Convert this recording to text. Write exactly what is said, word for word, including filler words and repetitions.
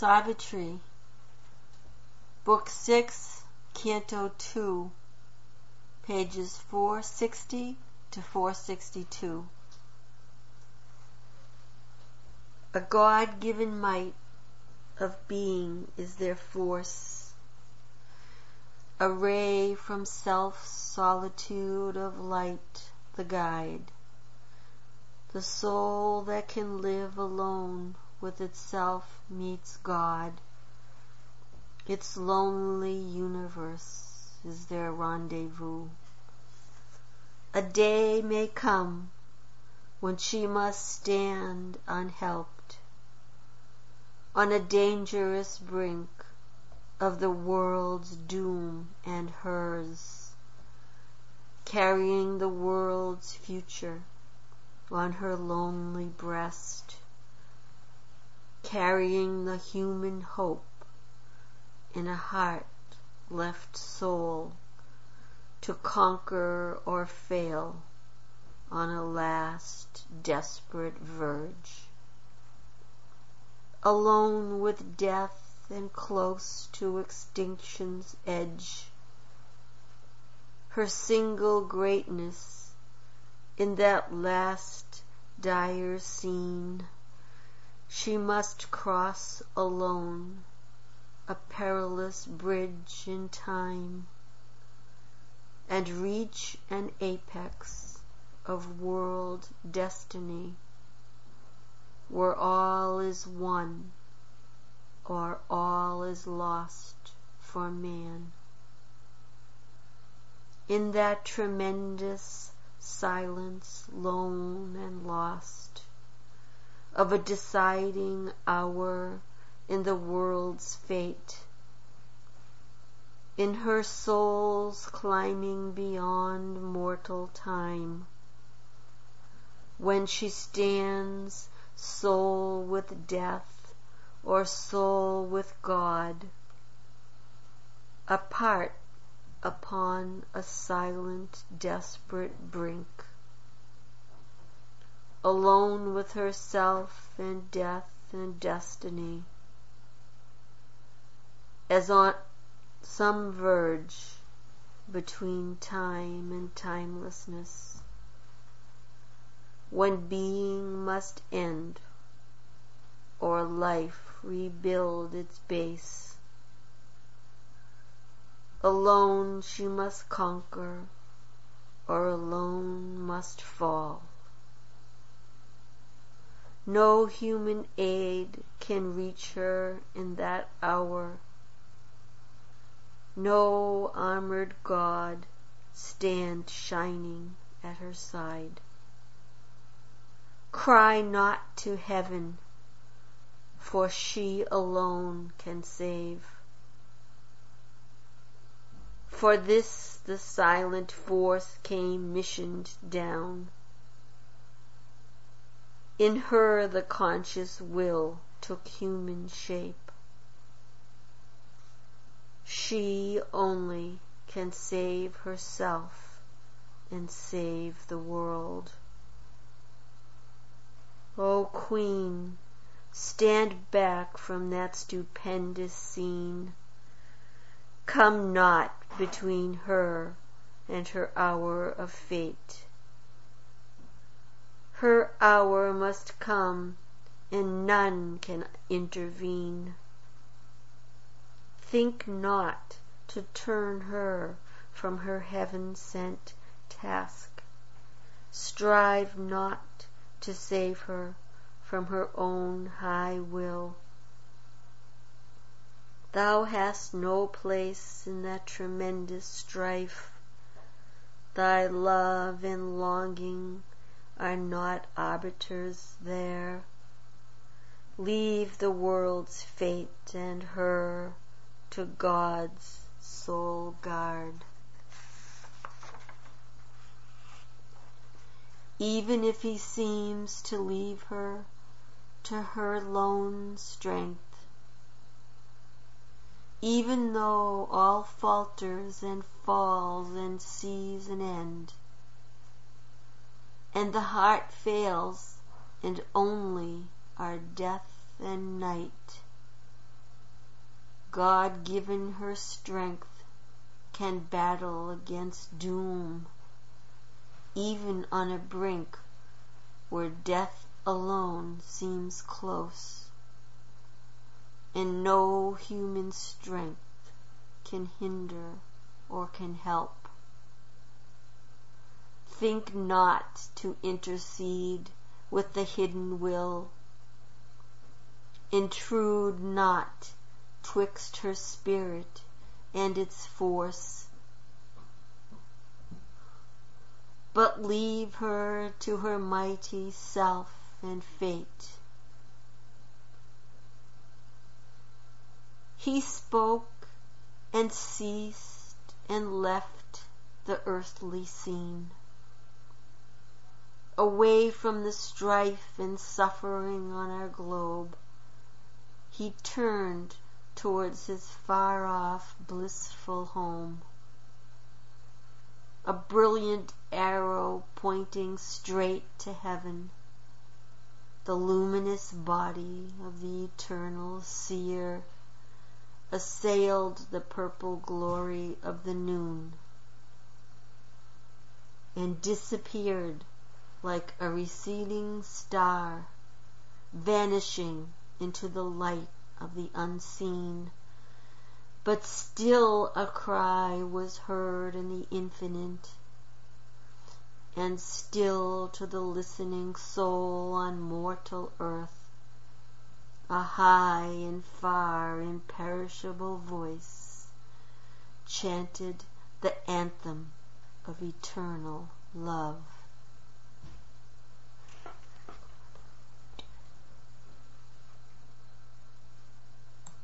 Savitri, Book six, Canto two, pages four sixty to four sixty-two. A God-given might of being is their force, a ray from self-solitude of light, the guide, the soul that can live alone with itself meets God. Its lonely universe is their rendezvous. A day may come when she must stand unhelped on a dangerous brink of the world's doom and hers, carrying the world's future on her lonely breast, carrying the human hope in a heart left sole to conquer or fail on a last desperate verge. Alone with death and close to extinction's edge, her single greatness in that last dire scene, she must cross alone a perilous bridge in time and reach an apex of world destiny where all is won or all is lost for man. In that tremendous silence, lone and lost, of a deciding hour in the world's fate, in her soul's climbing beyond mortal time, when she stands soul with death or soul with God, apart upon a silent, desperate brink, alone with herself and death and destiny, as on some verge between time and timelessness, when being must end or life rebuild its base. Alone she must conquer or alone must fall. No human aid can reach her in that hour. No armored God stand shining at her side. Cry not to heaven, for she alone can save. For this the silent force came missioned down. In her the conscious will took human shape. She only can save herself and save the world. O Queen, stand back from that stupendous scene. Come not between her and her hour of fate. Her hour must come, and none can intervene. Think not to turn her from her heaven-sent task. Strive not to save her from her own high will. Thou hast no place in that tremendous strife. Thy love and longing are not arbiters there. Leave the world's fate and her to God's sole guard. Even if he seems to leave her to her lone strength, even though all falters and falls and sees an end, and the heart fails and only are death and night, God-given her strength can battle against doom, even on a brink where death alone seems close, and no human strength can hinder or can help. Think not to intercede with the hidden will. Intrude not twixt her spirit and its force, but leave her to her mighty self and fate. He spoke and ceased and left the earthly scene. Away from the strife and suffering on our globe, he turned towards his far-off blissful home. A brilliant arrow pointing straight to heaven, the luminous body of the eternal seer assailed the purple glory of the noon and disappeared like a receding star, vanishing into the light of the unseen. But still a cry was heard in the infinite, and still to the listening soul on mortal earth a high and far imperishable voice chanted the anthem of eternal love.